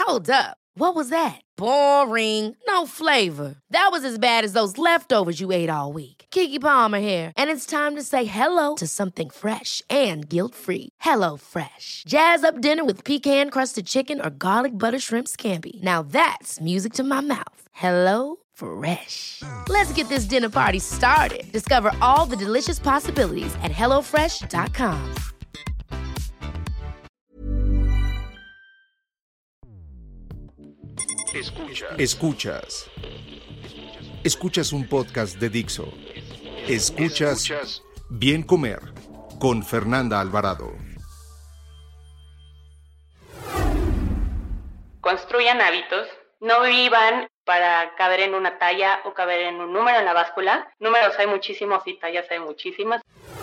Hold up. What was that? Boring. No flavor. That was as bad as those leftovers you ate all week. Keke Palmer here, and it's time to say hello to something fresh and guilt-free. Hello Fresh. Jazz up dinner with pecan-crusted chicken or garlic butter shrimp scampi. Now that's music to my mouth. Hello Fresh. Let's get this dinner party started. Discover all the delicious possibilities at hellofresh.com. Escuchas un podcast de Dixo. Escuchas Bien Comer con Fernanda Alvarado. Construyan hábitos, no vivan para caber en una talla o caber en un número en la báscula. Números hay muchísimos y tallas hay muchísimas.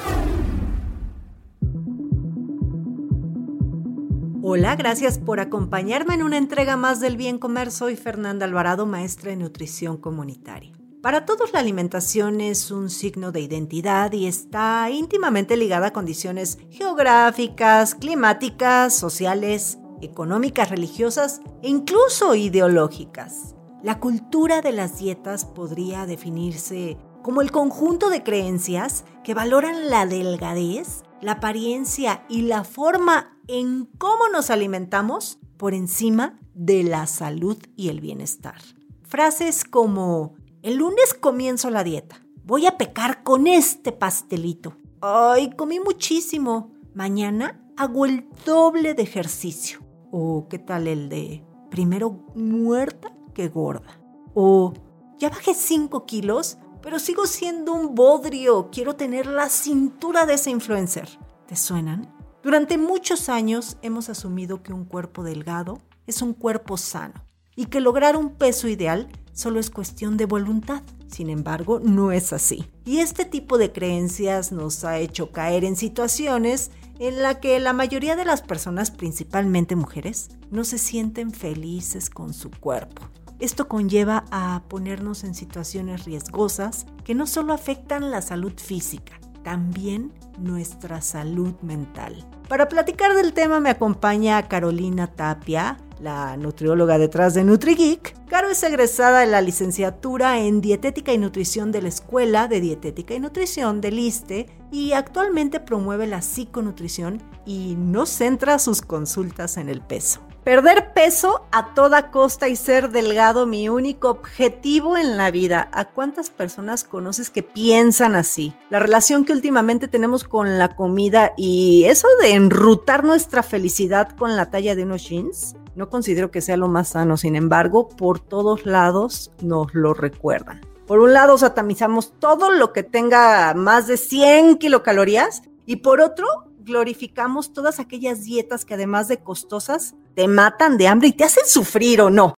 Hola, gracias por acompañarme en una entrega más del Bien Comer. Soy Fernanda Alvarado, maestra de nutrición comunitaria. Para todos la alimentación es un signo de identidad y está íntimamente ligada a condiciones geográficas, climáticas, sociales, económicas, religiosas e incluso ideológicas. La cultura de las dietas podría definirse como el conjunto de creencias que valoran la delgadez, la apariencia y la forma en cómo nos alimentamos por encima de la salud y el bienestar. Frases como: el lunes comienzo la dieta, voy a pecar con este pastelito. Ay, comí muchísimo, mañana hago el doble de ejercicio. O ¿qué tal el de primero muerta que gorda? O ya bajé 5 kilos, pero sigo siendo un bodrio, quiero tener la cintura de ese influencer. ¿Te suenan? Durante muchos años hemos asumido que un cuerpo delgado es un cuerpo sano y que lograr un peso ideal solo es cuestión de voluntad. Sin embargo, no es así. Y este tipo de creencias nos ha hecho caer en situaciones en las que la mayoría de las personas, principalmente mujeres, no se sienten felices con su cuerpo. Esto conlleva a ponernos en situaciones riesgosas que no solo afectan la salud física, también nuestra salud mental. Para platicar del tema me acompaña Carolina Tapia, la nutrióloga detrás de NutriGeek. Caro es egresada de la licenciatura en Dietética y Nutrición de la Escuela de Dietética y Nutrición del ISSSTE y actualmente promueve la psiconutrición y no centra sus consultas en el peso. Perder peso a toda costa y ser delgado, mi único objetivo en la vida. ¿A cuántas personas conoces que piensan así? La relación que últimamente tenemos con la comida y eso de enrutar nuestra felicidad con la talla de unos jeans, no considero que sea lo más sano. Sin embargo, por todos lados nos lo recuerdan. Por un lado, satanizamos todo lo que tenga más de 100 kilocalorías y por otro, glorificamos todas aquellas dietas que además de costosas, te matan de hambre y te hacen sufrir, ¿o no?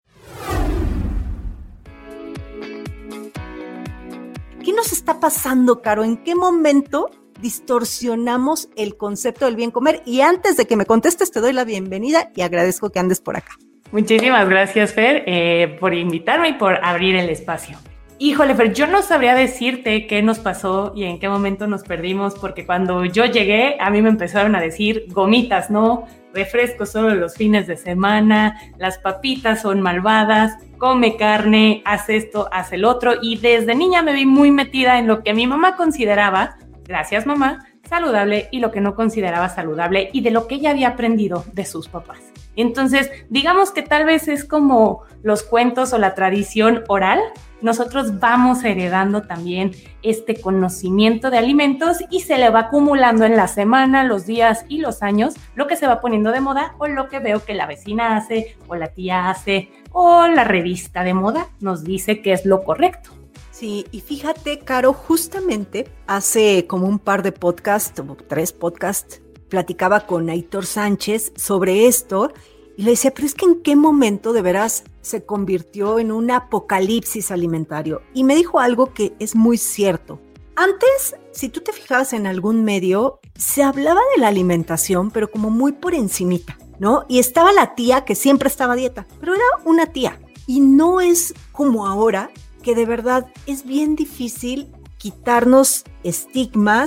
¿Qué nos está pasando, Caro? ¿En qué momento distorsionamos el concepto del bien comer? Y antes de que me contestes, te doy la bienvenida y agradezco que andes por acá. Muchísimas gracias, Fer, por invitarme y por abrir el espacio. Híjole, Fer, yo no sabría decirte qué nos pasó y en qué momento nos perdimos, porque cuando yo llegué, a mí me empezaron a decir gomitas, ¿no? Refrescos solo los fines de semana, las papitas son malvadas, come carne, haz esto, haz el otro. Y desde niña me vi muy metida en lo que mi mamá consideraba, gracias mamá, saludable y lo que no consideraba saludable y de lo que ella había aprendido de sus papás. Entonces, digamos que tal vez es como los cuentos o la tradición oral. Nosotros vamos heredando también este conocimiento de alimentos y se le va acumulando en la semana, los días y los años lo que se va poniendo de moda o lo que veo que la vecina hace o la tía hace o la revista de moda nos dice que es lo correcto. Sí, y fíjate, Caro, justamente hace como un par de podcasts, o 3 podcasts, platicaba con Aitor Sánchez sobre esto y le decía, pero es que ¿en qué momento de veras se convirtió en un apocalipsis alimentario? Y me dijo algo que es muy cierto. Antes, si tú te fijabas en algún medio, se hablaba de la alimentación, pero como muy por encimita, ¿no? Y estaba la tía que siempre estaba a dieta, pero era una tía. Y no es como ahora, que de verdad es bien difícil quitarnos estigmas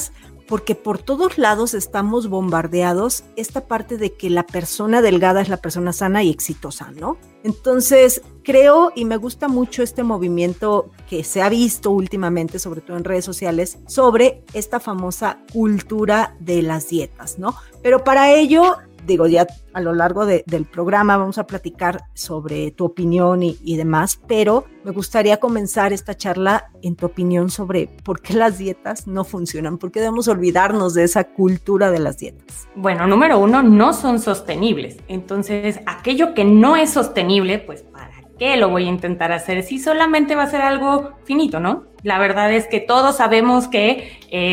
porque por todos lados estamos bombardeados esta parte de que la persona delgada es la persona sana y exitosa, ¿no? Entonces, creo y me gusta mucho este movimiento que se ha visto últimamente, sobre todo en redes sociales, sobre esta famosa cultura de las dietas, ¿no? Pero para ello, digo, ya a lo largo del programa vamos a platicar sobre tu opinión y demás, pero me gustaría comenzar esta charla en tu opinión sobre por qué las dietas no funcionan, por qué debemos olvidarnos de esa cultura de las dietas. Bueno, número 1, no son sostenibles. Entonces, aquello que no es sostenible, pues ¿para qué lo voy a intentar hacer? Si solamente va a ser algo finito, ¿no? La verdad es que todos sabemos que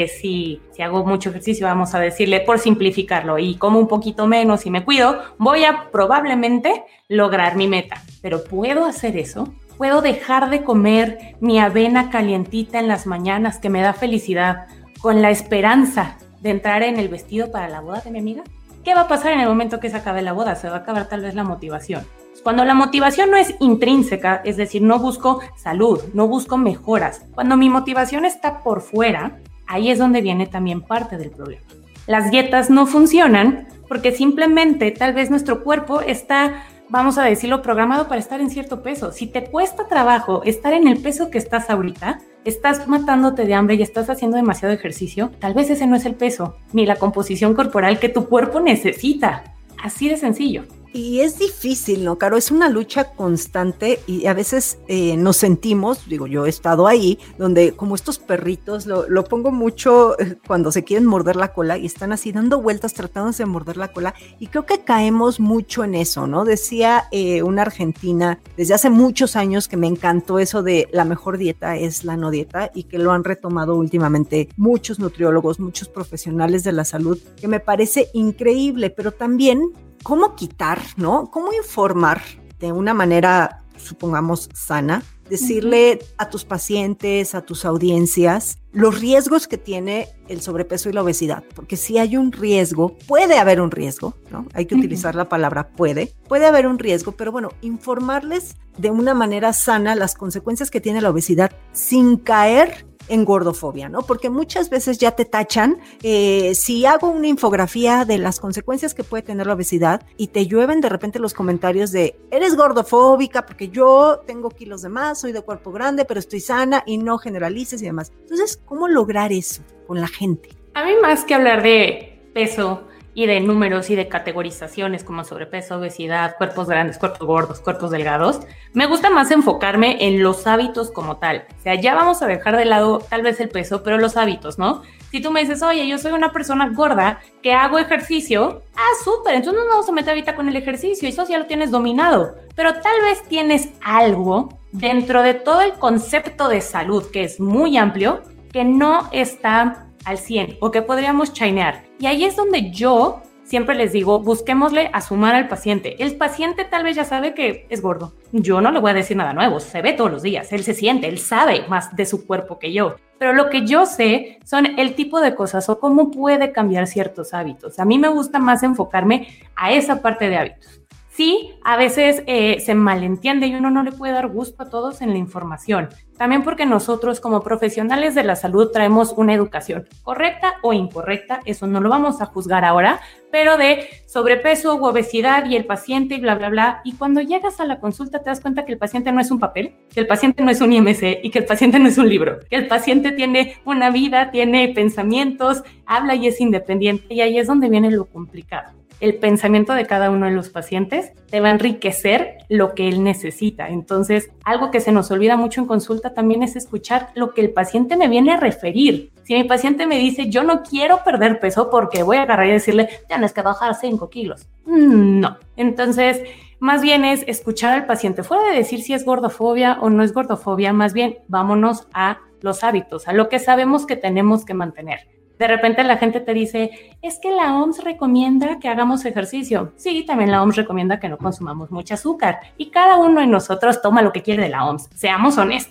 si hago mucho ejercicio, vamos a decirle por simplificarlo, y como un poquito menos y me cuido, voy a probablemente lograr mi meta. Pero ¿puedo hacer eso? ¿Puedo dejar de comer mi avena calientita en las mañanas que me da felicidad con la esperanza de entrar en el vestido para la boda de mi amiga? ¿Qué va a pasar en el momento que se acabe la boda? Se va a acabar tal vez la motivación. Cuando la motivación no es intrínseca, es decir, no busco salud, no busco mejoras, cuando mi motivación está por fuera, ahí es donde viene también parte del problema. Las dietas no funcionan porque simplemente tal vez nuestro cuerpo está, vamos a decirlo, programado para estar en cierto peso. Si te cuesta trabajo estar en el peso que estás ahorita, estás matándote de hambre y estás haciendo demasiado ejercicio, tal vez ese no es el peso, ni la composición corporal que tu cuerpo necesita. Así de sencillo. Y es difícil, ¿no, Caro? Es una lucha constante y a veces nos sentimos, digo, yo he estado ahí, donde como estos perritos, lo pongo mucho cuando se quieren morder la cola y están así dando vueltas tratándose de morder la cola, y creo que caemos mucho en eso, ¿no? Decía una argentina desde hace muchos años que me encantó eso de la mejor dieta es la no dieta, y que lo han retomado últimamente muchos nutriólogos, muchos profesionales de la salud, que me parece increíble, pero también cómo quitar, ¿no? Cómo informar de una manera, supongamos, sana, decirle a tus pacientes, a tus audiencias, los riesgos que tiene el sobrepeso y la obesidad, porque si hay un riesgo, puede haber un riesgo, ¿no? Hay que utilizar la palabra puede haber un riesgo, pero bueno, informarles de una manera sana las consecuencias que tiene la obesidad sin caer en gordofobia, ¿no? Porque muchas veces ya te tachan, si hago una infografía de las consecuencias que puede tener la obesidad y te llueven de repente los comentarios de eres gordofóbica porque yo tengo kilos de más, soy de cuerpo grande, pero estoy sana y no generalices y demás. Entonces, ¿cómo lograr eso con la gente? A mí, más que hablar de peso y de números y de categorizaciones como sobrepeso, obesidad, cuerpos grandes, cuerpos gordos, cuerpos delgados, me gusta más enfocarme en los hábitos como tal. O sea, ya vamos a dejar de lado tal vez el peso, pero los hábitos, ¿no? Si tú me dices, oye, yo soy una persona gorda que hago ejercicio, súper, entonces nos vamos a meter ahorita con el ejercicio y eso ya lo tienes dominado. Pero tal vez tienes algo dentro de todo el concepto de salud, que es muy amplio, que no está al 100 o que podríamos chainear. Y ahí es donde yo siempre les digo, busquémosle a sumar al paciente. El paciente tal vez ya sabe que es gordo. Yo no le voy a decir nada nuevo, se ve todos los días, él se siente, él sabe más de su cuerpo que yo. Pero lo que yo sé son el tipo de cosas o cómo puede cambiar ciertos hábitos. A mí me gusta más enfocarme a esa parte de hábitos. Sí, a veces se malentiende y uno no le puede dar gusto a todos en la información. También porque nosotros como profesionales de la salud traemos una educación correcta o incorrecta, eso no lo vamos a juzgar ahora, pero de sobrepeso u obesidad y el paciente y bla, bla, bla. Y cuando llegas a la consulta te das cuenta que el paciente no es un papel, que el paciente no es un IMC y que el paciente no es un libro, que el paciente tiene una vida, tiene pensamientos, habla y es independiente, y ahí es donde viene lo complicado. El pensamiento de cada uno de los pacientes te va a enriquecer lo que él necesita. Entonces, algo que se nos olvida mucho en consulta también es escuchar lo que el paciente me viene a referir. Si mi paciente me dice, yo no quiero perder peso porque voy a agarrar y decirle, tienes que bajar 5 kilos. No. Entonces, más bien es escuchar al paciente. Fuera de decir si es gordofobia o no es gordofobia, más bien vámonos a los hábitos, a lo que sabemos que tenemos que mantener. De repente la gente te dice, es que la OMS recomienda que hagamos ejercicio. Sí, también la OMS recomienda que no consumamos mucho azúcar. Y cada uno de nosotros toma lo que quiere de la OMS. Seamos honestos.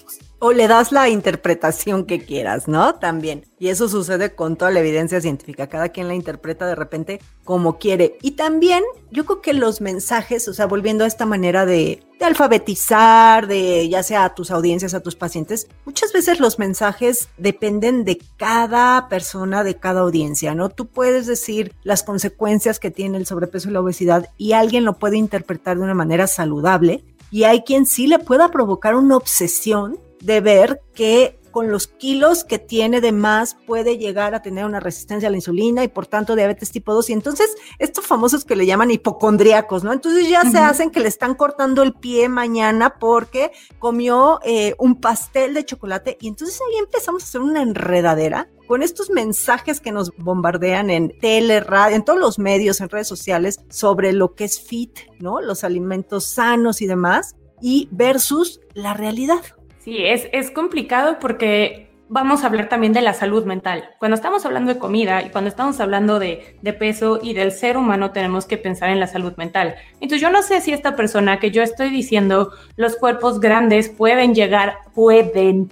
O le das la interpretación que quieras, ¿no? También. Y eso sucede con toda la evidencia científica. Cada quien la interpreta de repente como quiere. Y también yo creo que los mensajes, o sea, volviendo a esta manera de alfabetizar, de ya sea a tus audiencias, a tus pacientes, muchas veces los mensajes dependen de cada persona, de cada audiencia, ¿no? Tú puedes decir las consecuencias que tiene el sobrepeso y la obesidad y alguien lo puede interpretar de una manera saludable. Y hay quien sí le pueda provocar una obsesión de ver que con los kilos que tiene de más puede llegar a tener una resistencia a la insulina y por tanto diabetes tipo 2. Y entonces estos famosos que le llaman hipocondríacos, ¿no? Entonces ya se hacen que le están cortando el pie mañana porque comió un pastel de chocolate. Y entonces ahí empezamos a hacer una enredadera con estos mensajes que nos bombardean en tele, radio, en todos los medios, en redes sociales, sobre lo que es fit, ¿no? Los alimentos sanos y demás, y versus la realidad. Sí, es complicado porque vamos a hablar también de la salud mental. Cuando estamos hablando de comida y cuando estamos hablando de peso y del ser humano, tenemos que pensar en la salud mental. Entonces yo no sé si esta persona que yo estoy diciendo, los cuerpos grandes pueden llegar, pueden,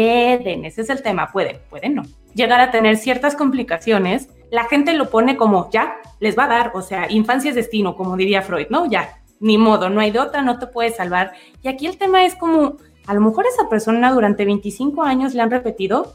ese es el tema, pueden no, llegar a tener ciertas complicaciones. La gente lo pone como ya, les va a dar, o sea, infancia es destino, como diría Freud, ¿no? Ya, ni modo, no hay de otra, no te puedes salvar. Y aquí el tema es como, a lo mejor esa persona durante 25 años le han repetido,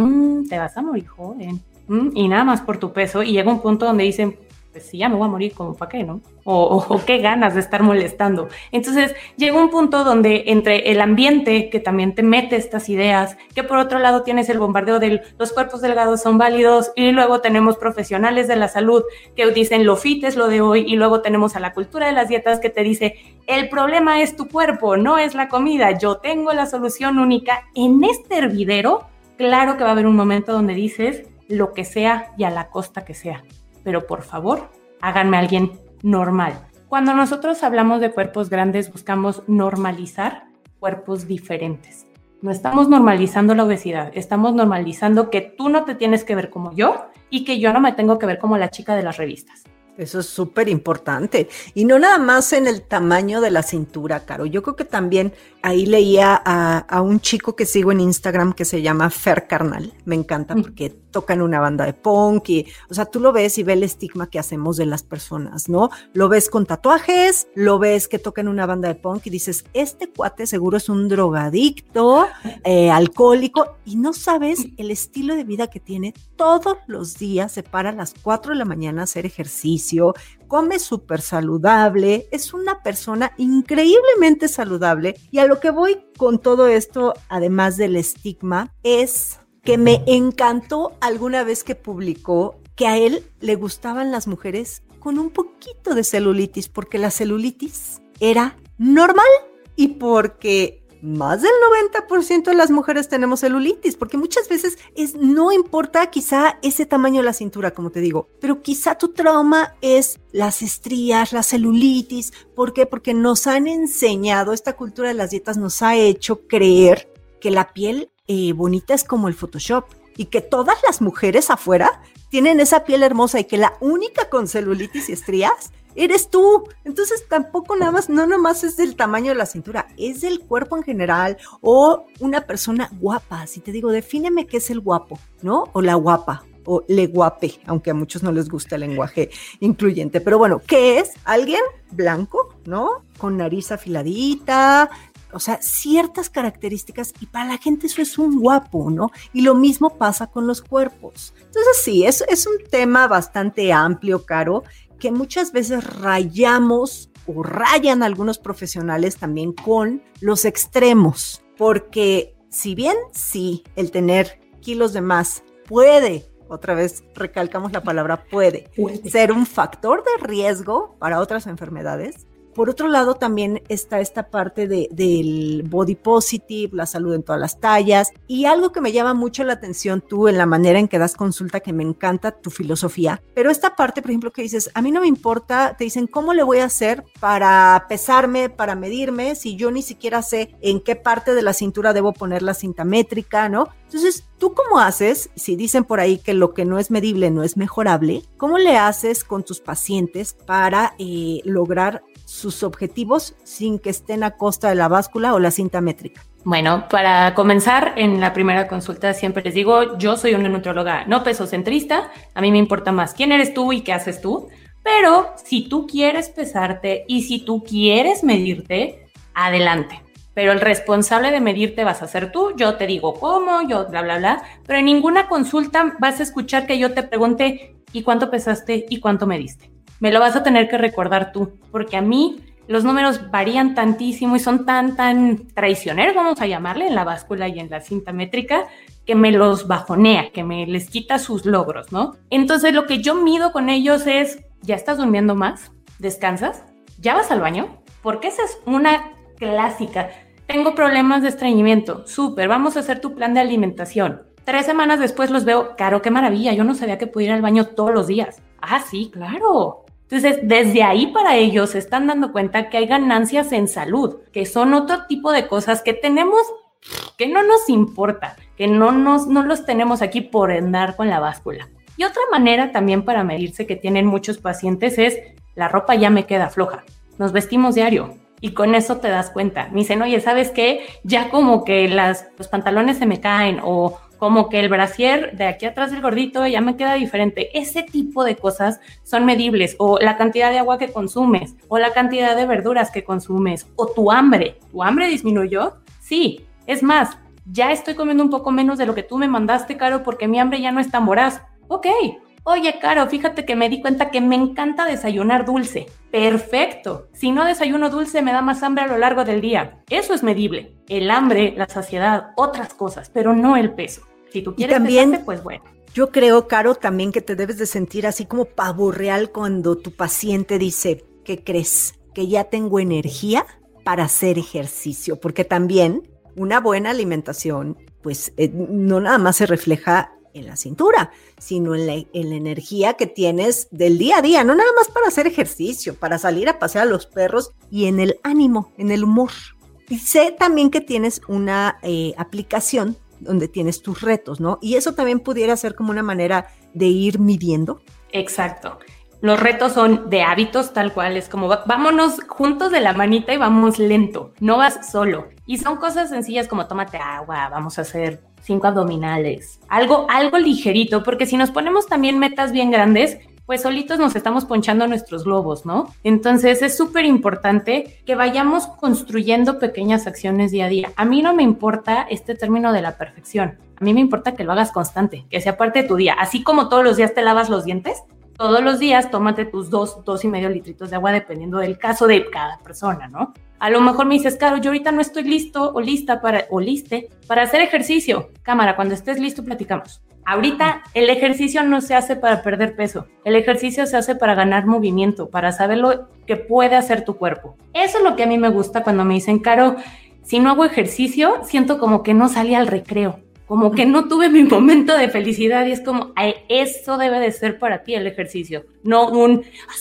te vas a morir joven, y nada más por tu peso, y llega un punto donde dicen, pues sí, ya me voy a morir, ¿como para qué, no? O qué ganas de estar molestando. Entonces llega un punto donde entre el ambiente que también te mete estas ideas, que por otro lado tienes el bombardeo de los cuerpos delgados son válidos, y luego tenemos profesionales de la salud que dicen lo fit es lo de hoy, y luego tenemos a la cultura de las dietas que te dice el problema es tu cuerpo, no es la comida, yo tengo la solución única. En este hervidero, claro que va a haber un momento donde dices lo que sea y a la costa que sea, pero por favor, háganme a alguien normal. Cuando nosotros hablamos de cuerpos grandes, buscamos normalizar cuerpos diferentes. No estamos normalizando la obesidad, estamos normalizando que tú no te tienes que ver como yo y que yo no me tengo que ver como la chica de las revistas. Eso es súper importante. Y no nada más en el tamaño de la cintura, Caro. Yo creo que también ahí leía a un chico que sigo en Instagram que se llama Fer Carnal. Me encanta porque tocan una banda de punk y, o sea, tú lo ves y ves el estigma que hacemos de las personas, ¿no? Lo ves con tatuajes, lo ves que tocan una banda de punk y dices, este cuate seguro es un drogadicto, alcohólico, y no sabes el estilo de vida que tiene. Todos los días se para a las 4 de la mañana a hacer ejercicio, come súper saludable, es una persona increíblemente saludable. Y a lo que voy con todo esto, además del estigma, es que me encantó alguna vez que publicó que a él le gustaban las mujeres con un poquito de celulitis, porque la celulitis era normal y porque más del 90% de las mujeres tenemos celulitis, porque muchas veces no importa quizá ese tamaño de la cintura, como te digo, pero quizá tu trauma es las estrías, la celulitis. ¿Por qué? Porque nos han enseñado, esta cultura de las dietas nos ha hecho creer que la piel bonita es como el Photoshop y que todas las mujeres afuera tienen esa piel hermosa y que la única con celulitis y estrías eres tú. Entonces tampoco no nomás es del tamaño de la cintura, es del cuerpo en general, o una persona guapa. Si te digo, defíneme qué es el guapo, ¿no? O la guapa, o le guape, aunque a muchos no les gusta el lenguaje incluyente. Pero bueno, ¿qué es? Alguien blanco, ¿no? Con nariz afiladita, o sea, ciertas características, y para la gente eso es un guapo, ¿no? Y lo mismo pasa con los cuerpos. Entonces sí, es un tema bastante amplio, Caro, que muchas veces rayamos o rayan algunos profesionales también con los extremos, porque si bien sí, el tener kilos de más puede, otra vez recalcamos la palabra puede ser un factor de riesgo para otras enfermedades. Por otro lado, también está esta parte del body positive, la salud en todas las tallas, y algo que me llama mucho la atención tú en la manera en que das consulta, que me encanta tu filosofía, pero esta parte, por ejemplo, que dices, a mí no me importa, te dicen, ¿cómo le voy a hacer para pesarme, para medirme, si yo ni siquiera sé en qué parte de la cintura debo poner la cinta métrica, ¿no? Entonces, ¿tú cómo haces? Si dicen por ahí que lo que no es medible no es mejorable, ¿cómo le haces con tus pacientes para lograr sus objetivos sin que estén a costa de la báscula o la cinta métrica? Bueno, para comenzar en la primera consulta siempre les digo, yo soy una nutrióloga no pesocentrista, a mí me importa más quién eres tú y qué haces tú, pero si tú quieres pesarte y si tú quieres medirte, adelante. Pero el responsable de medirte vas a ser tú, yo te digo cómo, yo bla, bla, bla, pero en ninguna consulta vas a escuchar que yo te pregunte ¿y cuánto pesaste y cuánto mediste? Me lo vas a tener que recordar tú, porque a mí los números varían tantísimo y son tan traicioneros, vamos a llamarle, en la báscula y en la cinta métrica, que me los bajonea, que me les quita sus logros, ¿no? Entonces lo que yo mido con ellos es, ¿ya estás durmiendo más? ¿Descansas? ¿Ya vas al baño? Porque esa es una clásica. Tengo problemas de estreñimiento. Súper, vamos a hacer tu plan de alimentación. 3 semanas después los veo, Caro, qué maravilla, yo no sabía que podía ir al baño todos los días. Ah, sí, claro. Entonces, desde ahí para ellos se están dando cuenta que hay ganancias en salud, que son otro tipo de cosas que tenemos, que no nos importa, que no los tenemos aquí por andar con la báscula. Y otra manera también para medirse que tienen muchos pacientes es, la ropa ya me queda floja, nos vestimos diario. Y con eso te das cuenta. Me dicen, oye, ¿sabes qué? Ya como que los pantalones se me caen o como que el brasier de aquí atrás del gordito ya me queda diferente. Ese tipo de cosas son medibles. O la cantidad de agua que consumes, o la cantidad de verduras que consumes, o tu hambre. ¿Tu hambre disminuyó? Sí. Es más, ya estoy comiendo un poco menos de lo que tú me mandaste, Caro, porque mi hambre ya no es tan voraz. Ok. Oye, Caro, fíjate que me di cuenta que me encanta desayunar dulce. Perfecto. Si no desayuno dulce, me da más hambre a lo largo del día. Eso es medible. El hambre, la saciedad, otras cosas, pero no el peso. Si tú quieres pesarte, pues bueno. Yo creo, Caro, también que te debes de sentir así como pavo real cuando tu paciente dice, ¿qué crees? Que ya tengo energía para hacer ejercicio. Porque también una buena alimentación, pues no nada más se refleja en la cintura, sino en la energía que tienes del día a día, no nada más para hacer ejercicio, para salir a pasear a los perros y en el ánimo, en el humor. Y sé también que tienes una aplicación donde tienes tus retos, ¿no? Y eso también pudiera ser como una manera de ir midiendo. Exacto. Los retos son de hábitos tal cual, es como vámonos juntos de la manita y vamos lento, no vas solo. Y son cosas sencillas como tómate agua, vamos a hacer 5 abdominales, algo ligerito, porque si nos ponemos también metas bien grandes, pues solitos nos estamos ponchando nuestros globos, ¿no? Entonces es súper importante que vayamos construyendo pequeñas acciones día a día. A mí no me importa este término de la perfección, a mí me importa que lo hagas constante, que sea parte de tu día, así como todos los días te lavas los dientes. Todos los días tómate tus 2.5 litros de agua dependiendo del caso de cada persona, ¿no? A lo mejor me dices, Caro, yo ahorita no estoy listo o lista para hacer ejercicio. Cámara, cuando estés listo platicamos. Ahorita el ejercicio no se hace para perder peso. El ejercicio se hace para ganar movimiento, para saber lo que puede hacer tu cuerpo. Eso es lo que a mí me gusta cuando me dicen, Caro, si no hago ejercicio, siento como que no salí al recreo. Como que no tuve mi momento de felicidad y es como, eso debe de ser para ti el ejercicio, no un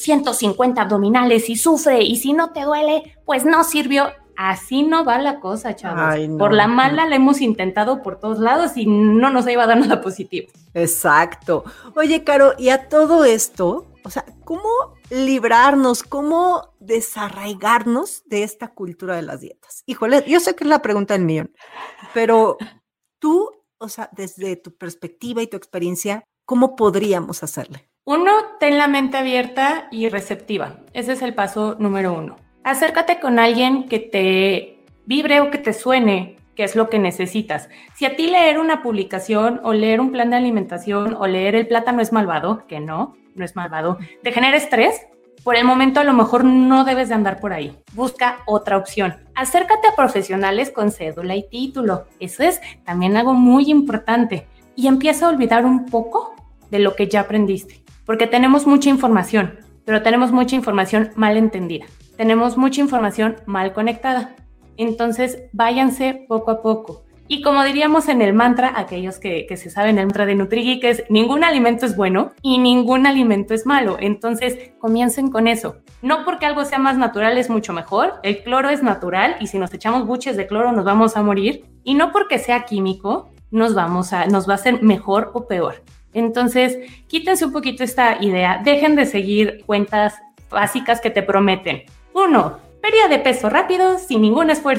150 abdominales y sufre y si no te duele, pues no sirvió. Así no va la cosa, chavos. Ay, no, por la mala la hemos intentado por todos lados y no nos iba a dar nada positivo. Exacto. Oye, Caro, y a todo esto, o sea, ¿cómo librarnos, cómo desarraigarnos de esta cultura de las dietas? Híjole, yo sé que es la pregunta del millón, pero tú, o sea, desde tu perspectiva y tu experiencia, ¿cómo podríamos hacerle? 1, ten la mente abierta y receptiva. Ese es el paso número 1. Acércate con alguien que te vibre o que te suene qué es lo que necesitas. Si a ti leer una publicación o leer un plan de alimentación o leer El plátano es malvado, que no es malvado, te genera estrés, por el momento a lo mejor no debes de andar por ahí. Busca otra opción. Acércate a profesionales con cédula y título. Eso es también algo muy importante. Y empieza a olvidar un poco de lo que ya aprendiste. Porque tenemos mucha información, pero tenemos mucha información mal entendida. Tenemos mucha información mal conectada. Entonces, váyanse poco a poco. Y como diríamos en el mantra, aquellos que se saben el mantra de NutriGeek, que es ningún alimento es bueno y ningún alimento es malo. Entonces, comiencen con eso. No porque algo sea más natural es mucho mejor. El cloro es natural y si nos echamos buches de cloro nos vamos a morir. Y no porque sea químico nos va a hacer mejor o peor. Entonces, quítense un poquito esta idea. Dejen de seguir cuentas básicas que te prometen. 1. Pérdida de peso rápido sin ningún esfuerzo.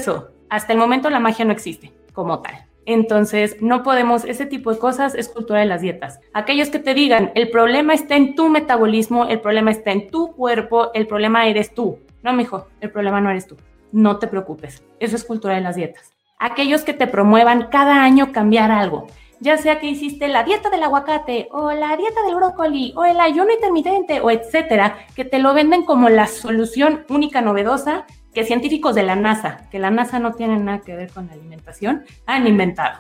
Hasta el momento la magia no existe como tal. Entonces, no podemos, ese tipo de cosas es cultura de las dietas. Aquellos que te digan, el problema está en tu metabolismo, el problema está en tu cuerpo, el problema eres tú. No, mijo, el problema no eres tú. No te preocupes. Eso es cultura de las dietas. Aquellos que te promuevan cada año cambiar algo, ya sea que hiciste la dieta del aguacate o la dieta del brócoli o el ayuno intermitente o etcétera, que te lo venden como la solución única novedosa que científicos de la NASA, que la NASA no tiene nada que ver con la alimentación, han inventado.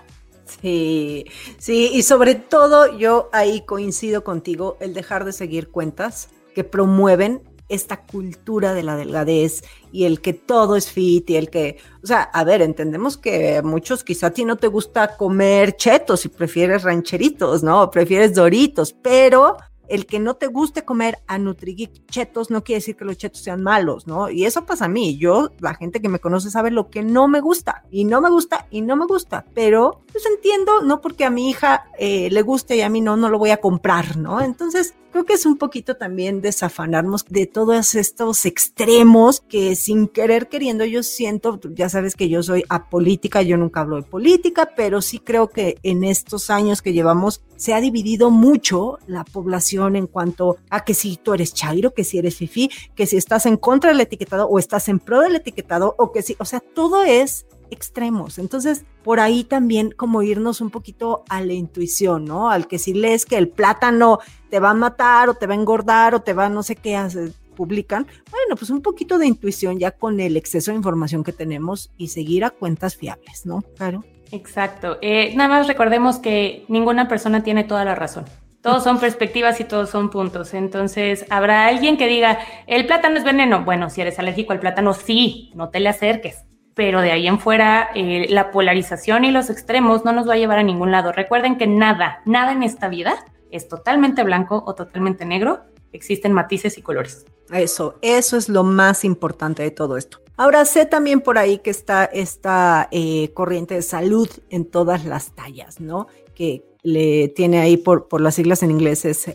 Sí, y sobre todo yo ahí coincido contigo, el dejar de seguir cuentas que promueven esta cultura de la delgadez y el que todo es fit y el que, o sea, a ver, entendemos que muchos quizá a ti no te gusta comer chetos y prefieres rancheritos, ¿no? Prefieres Doritos, pero el que no te guste comer a NutriGeek chetos no quiere decir que los chetos sean malos, ¿no? Y eso pasa a mí. Yo, la gente que me conoce sabe lo que no me gusta, y no me gusta, y no me gusta, pero pues entiendo, no porque a mi hija le guste y a mí no lo voy a comprar, ¿no? Entonces, creo que es un poquito también desafanarnos de todos estos extremos que sin querer queriendo yo siento, ya sabes que yo soy apolítica, yo nunca hablo de política, pero sí creo que en estos años que llevamos se ha dividido mucho la población en cuanto a que si tú eres chairo, que si eres fifí, que si estás en contra del etiquetado o estás en pro del etiquetado o que si, o sea, todo es extremos. Entonces, por ahí también como irnos un poquito a la intuición, ¿no? Al que si lees que el plátano te va a matar o te va a engordar o te va no sé qué publican, bueno, pues un poquito de intuición ya con el exceso de información que tenemos y seguir a cuentas fiables, ¿no? Claro. Exacto. Nada más recordemos que ninguna persona tiene toda la razón. Todos son perspectivas y todos son puntos. Entonces, habrá alguien que diga, el plátano es veneno. Bueno, si eres alérgico al plátano, sí, no te le acerques. Pero de ahí en fuera, la polarización y los extremos no nos va a llevar a ningún lado. Recuerden que nada en esta vida es totalmente blanco o totalmente negro. Existen matices y colores. Eso es lo más importante de todo esto. Ahora sé también por ahí que está esta corriente de salud en todas las tallas, ¿no? Que le tiene ahí por las siglas en inglés es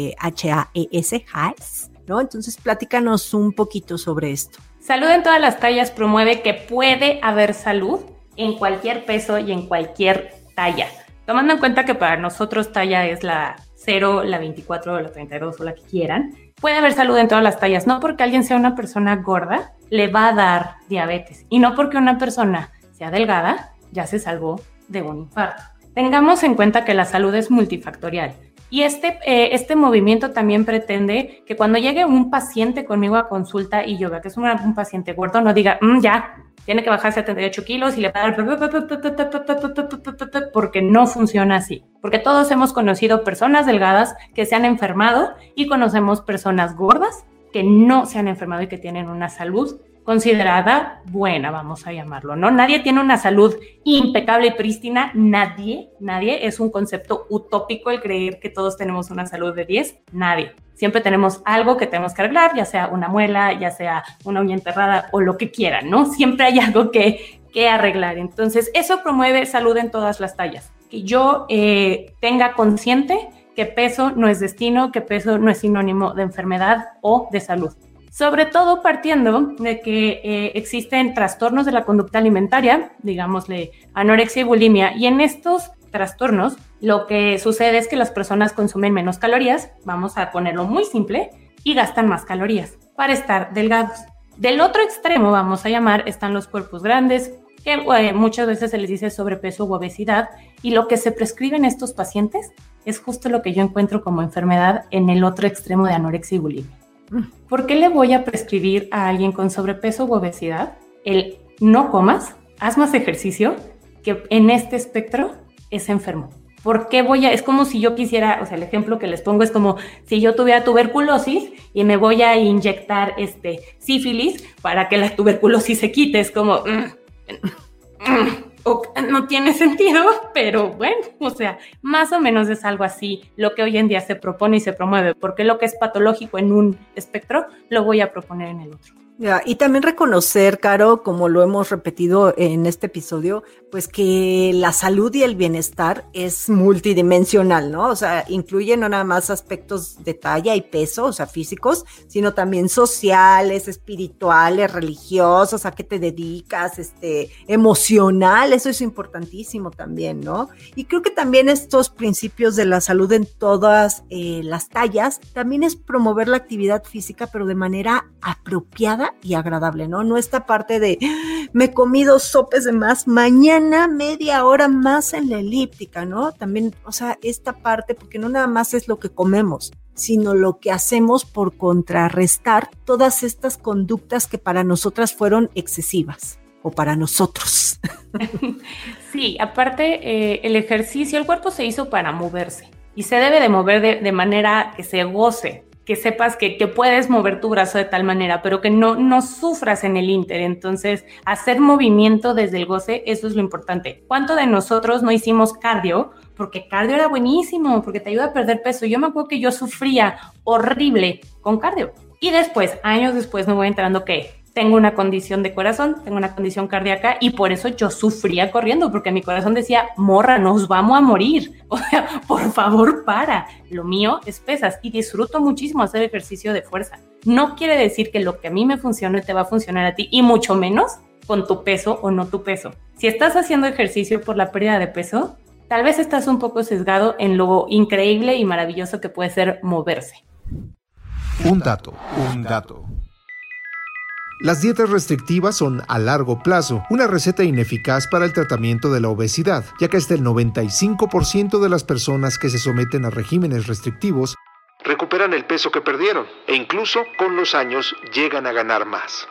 HAES, ¿no? Entonces platícanos un poquito sobre esto. Salud en todas las tallas promueve que puede haber salud en cualquier peso y en cualquier talla. Tomando en cuenta que para nosotros talla es la 0, la 24, la 32 o la que quieran, puede haber salud en todas las tallas. No porque alguien sea una persona gorda, le va a dar diabetes. Y no porque una persona sea delgada, ya se salvó de un infarto. Tengamos en cuenta que la salud es multifactorial. Y este movimiento también pretende que cuando llegue un paciente conmigo a consulta y yo vea que es un paciente gordo, no diga, ya, tiene que bajar 78 kilos y le va a dar, porque no funciona así. Porque todos hemos conocido personas delgadas que se han enfermado y conocemos personas gordas que no se han enfermado y que tienen una salud considerada buena, vamos a llamarlo, ¿no? Nadie tiene una salud impecable y prístina, nadie, es un concepto utópico el creer que todos tenemos una salud de 10, nadie. Siempre tenemos algo que tenemos que arreglar, ya sea una muela, ya sea una uña enterrada o lo que quieran, ¿no? Siempre hay algo que arreglar. Entonces, eso promueve salud en todas las tallas. Que yo tenga consciente que peso no es destino, que peso no es sinónimo de enfermedad o de salud. Sobre todo partiendo de que existen trastornos de la conducta alimentaria, digámosle anorexia y bulimia, y en estos trastornos lo que sucede es que las personas consumen menos calorías, vamos a ponerlo muy simple, y gastan más calorías para estar delgados. Del otro extremo, vamos a llamar, están los cuerpos grandes, que muchas veces se les dice sobrepeso u obesidad, y lo que se prescribe en estos pacientes es justo lo que yo encuentro como enfermedad en el otro extremo de anorexia y bulimia. ¿Por qué le voy a prescribir a alguien con sobrepeso u obesidad el no comas, haz más ejercicio, que en este espectro es enfermo? ¿Por qué es como si yo quisiera, o sea, el ejemplo que les pongo es como si yo tuviera tuberculosis y me voy a inyectar sífilis para que la tuberculosis se quite? Es como, no tiene sentido, pero bueno, o sea, más o menos es algo así lo que hoy en día se propone y se promueve, porque lo que es patológico en un espectro lo voy a proponer en el otro. Y también reconocer, Caro, como lo hemos repetido en este episodio, pues que la salud y el bienestar es multidimensional, ¿no? O sea, incluye no nada más aspectos de talla y peso, o sea, físicos, sino también sociales, espirituales, religiosos, a qué te dedicas, emocional, eso es importantísimo también, ¿no? Y creo que también estos principios de la salud en todas las tallas, también es promover la actividad física, pero de manera apropiada y agradable, ¿no? No esta parte de me comí 2 sopes de más, mañana media hora más en la elíptica, ¿no? También, o sea, esta parte, porque no nada más es lo que comemos, sino lo que hacemos por contrarrestar todas estas conductas que para nosotras fueron excesivas, o para nosotros. Sí, aparte, el ejercicio, el cuerpo se hizo para moverse, y se debe de mover de manera que se goce, que sepas que puedes mover tu brazo de tal manera, pero que no sufras en el ínter. Entonces, hacer movimiento desde el goce, eso es lo importante. ¿Cuánto de nosotros no hicimos cardio? Porque cardio era buenísimo, porque te ayuda a perder peso. Yo me acuerdo que yo sufría horrible con cardio. Y después, años después, me voy enterando que tengo una condición de corazón, tengo una condición cardíaca, y por eso yo sufría corriendo, porque mi corazón decía, morra, nos vamos a morir. O sea, por favor, para. Lo mío es pesas, y disfruto muchísimo hacer ejercicio de fuerza. No quiere decir que lo que a mí me funcione te va a funcionar a ti, y mucho menos con tu peso o no tu peso. Si estás haciendo ejercicio por la pérdida de peso, tal vez estás un poco sesgado en lo increíble y maravilloso que puede ser moverse. Un dato. Las dietas restrictivas son a largo plazo una receta ineficaz para el tratamiento de la obesidad, ya que hasta el 95% de las personas que se someten a regímenes restrictivos recuperan el peso que perdieron e incluso con los años llegan a ganar más.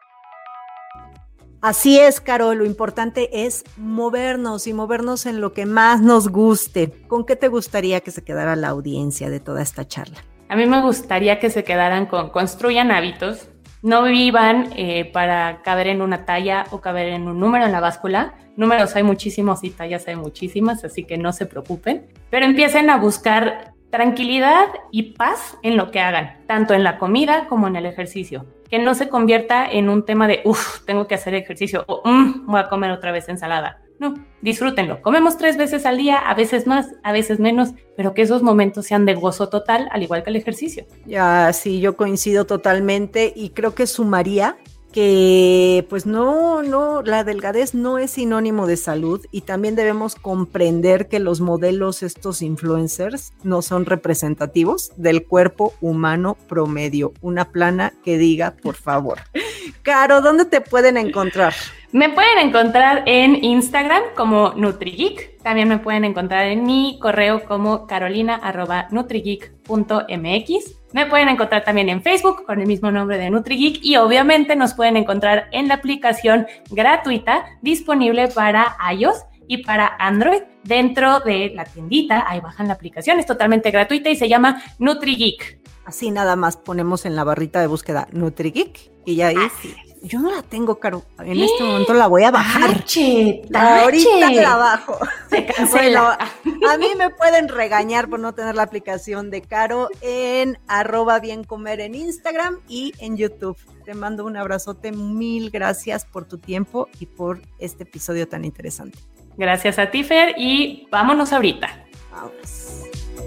Así es, Caro, lo importante es movernos y movernos en lo que más nos guste. ¿Con qué te gustaría que se quedara la audiencia de toda esta charla? A mí me gustaría que se quedaran con construyan hábitos. No vivan para caber en una talla o caber en un número en la báscula. Números hay muchísimos y tallas hay muchísimas, así que no se preocupen. Pero empiecen a buscar tranquilidad y paz en lo que hagan, tanto en la comida como en el ejercicio. Que no se convierta en un tema de, tengo que hacer ejercicio o voy a comer otra vez ensalada. No, disfrútenlo. Comemos 3 veces al día, a veces más, a veces menos, pero que esos momentos sean de gozo total, al igual que el ejercicio. Ya, sí, yo coincido totalmente y creo que sumaría que pues no, la delgadez no es sinónimo de salud y también debemos comprender que los modelos, estos influencers, no son representativos del cuerpo humano promedio. Una plana que diga, por favor. Caro, ¿dónde te pueden encontrar? Me pueden encontrar en Instagram como NutriGeek. También me pueden encontrar en mi correo como carolina@nutrigeek.mx. Me pueden encontrar también en Facebook con el mismo nombre de NutriGeek y obviamente nos pueden encontrar en la aplicación gratuita disponible para iOS y para Android. Dentro de la tiendita, ahí bajan la aplicación, es totalmente gratuita y se llama NutriGeek. Así nada más ponemos en la barrita de búsqueda NutriGeek y ya ahí. Yo no la tengo, Caro. En este momento la voy a bajar. Ahorita la bajo. Se cancela. Bueno, a mí me pueden regañar por no tener la aplicación de Caro en @biencomer en Instagram y en YouTube. Te mando un abrazote. 1000 gracias por tu tiempo y por este episodio tan interesante. Gracias a ti, Fer, y vámonos ahorita. Vámonos.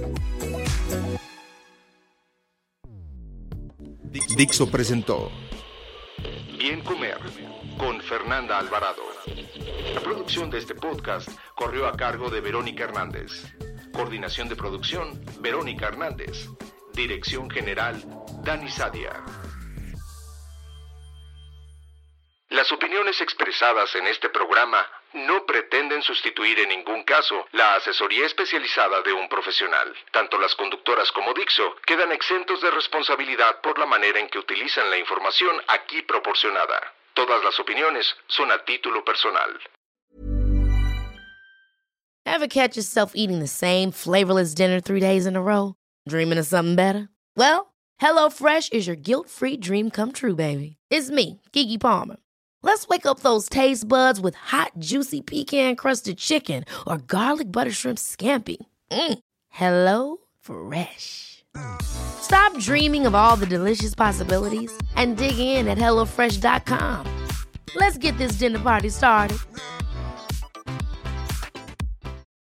Dixo presentó Bien Comer con Fernanda Alvarado. La producción de este podcast corrió a cargo de Verónica Hernández. Coordinación de producción, Verónica Hernández. Dirección general, Dani Sadia. Las opiniones expresadas en este programa no pretenden sustituir en ningún caso la asesoría especializada de un profesional. Tanto las conductoras como Dixo quedan exentos de responsabilidad por la manera en que utilizan la información aquí proporcionada. Todas las opiniones son a título personal. Ever catch yourself eating the same flavorless dinner 3 days in a row? Dreaming of something better? Well, HelloFresh is your guilt-free dream come true, baby. It's me, Keke Palmer. Let's wake up those taste buds with hot, juicy pecan-crusted chicken or garlic butter shrimp scampi. Hello Fresh. Stop Stop dreaming of all the delicious possibilities and dig in at HelloFresh.com. Let's get this dinner party started.